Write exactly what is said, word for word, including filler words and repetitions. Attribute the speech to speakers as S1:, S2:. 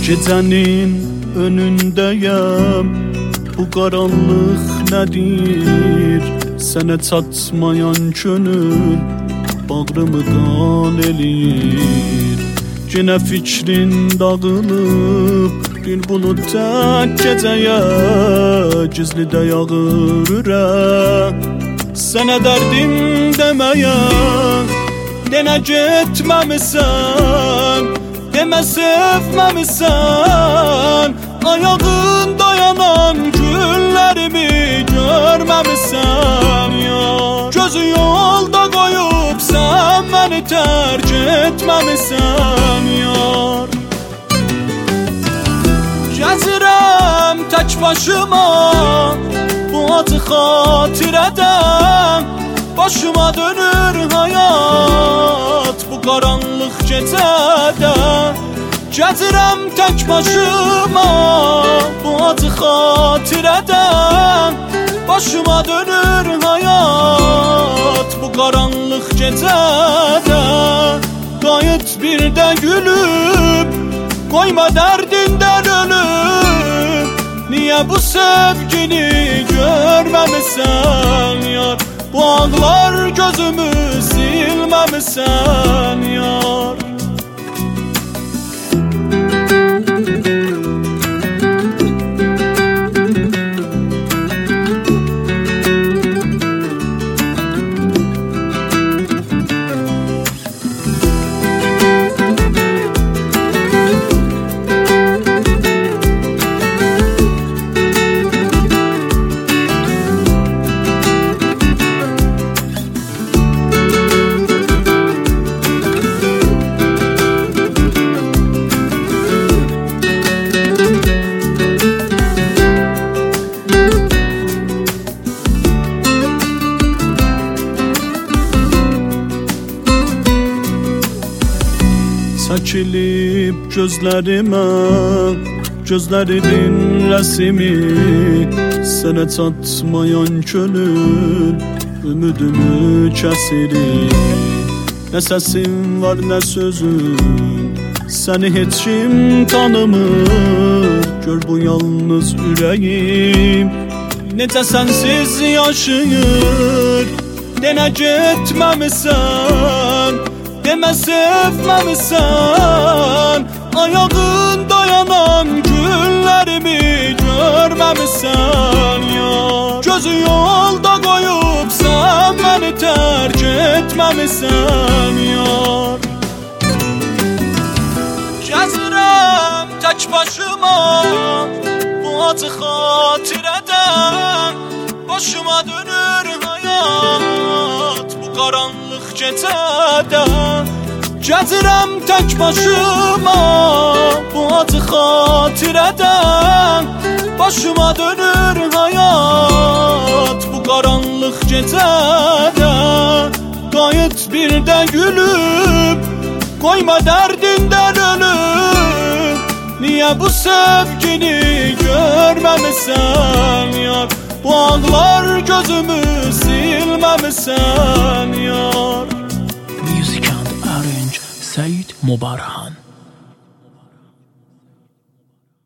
S1: Gecenin önündeyim, bu karanlık nedir? Sene çatmayan könül bağrımı kan eləyir. Yine fikrin dağılıp bir bulut tek geceye gizli de yağır ürək. Sənə dərdim demeye denə getməmisən, demə sevməmisən. Ayağın dayanan günlərimi görməmisən ya. Gözü yolda qoyub sən məni tərk etməmisən yar. Gəzirəm tək başıma bu acı xatirədən. Başıma dönür hayat bu qaranlıq gecədə. Gəzirəm tək başıma bu acı xatirədən. Başıma dönür hayat bu qaranlıq gecədə. Qayıt bir də gülüb, qoyma dərdindən ölüb. Niyə bu sevgini görməmisən yar? Bu ağlar gözümü silməmisən yar. Çəkilib gözlərimə, gözlərinin rəsimi. Sənə çatmayan könül ümidimi kəsirir. Nə səsin var, nə sözün, səni heç kim tanımır. Gör bu yalnız ürəyim necə sənsiz yaşayır. Denə getməmisən, demə sevməmisən. Ayağın dayanan günlərimi görməmisən ya. Gözü yolda qoyub sən məni tərk etməmisən yar. Gəzirəm tək başıma bu acı xatirədən. Başıma dönür hayat bu qaranlıq gecədə. Gəzirəm tək başıma bu acı xatirədən. Başıma dönür hayat bu qaranlıq gecədə. Qayıt bir də gülüb, qoyma dərdindən ölüb. Niyə bu sevgini görməmisən yar? Bu ağlar gözümü silməmisən yar.
S2: Music and Arrange Said Mubarham.